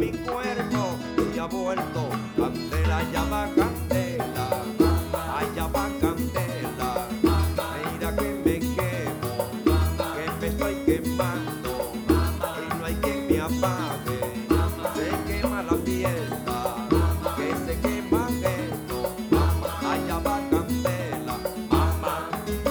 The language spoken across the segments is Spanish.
mi cuerpo se ha vuelto candela, ya va candela, ay, ya va candela. Mira que me quemo, que me estoy quemando y no hay quien me apague. Se quema la fiesta, que se quema esto, ay, ya va candela, mamá.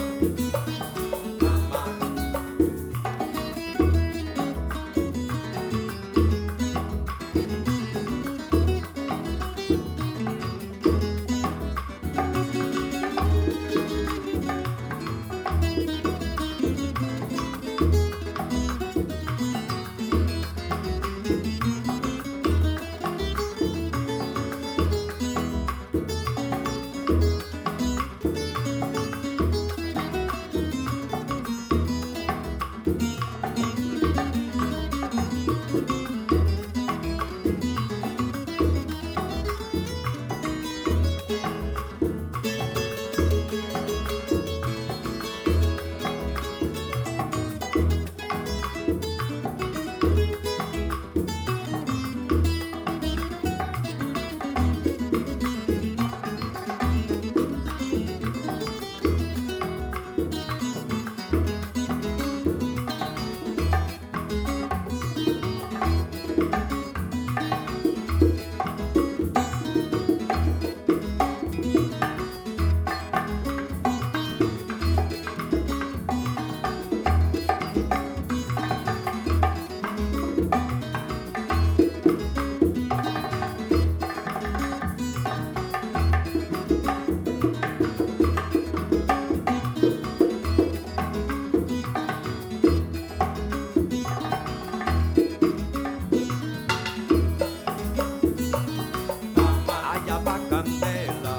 Allá va candela,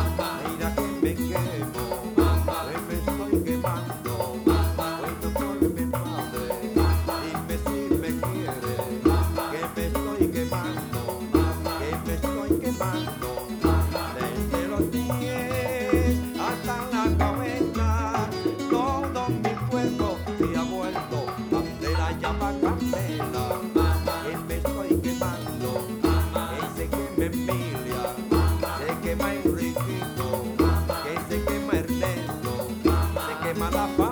mira que me quemo, hoy me estoy quemando, hoy me vuelve madre, dime si me quiere, que me estoy quemando, que me estoy quemando, desde los pies hasta la cabeza, todo mi cuerpo se ha vuelto candela, ya va candela, que me estoy quemando, que se queme Emilia, se quema Enriquito, que se quema Ernesto, se quema la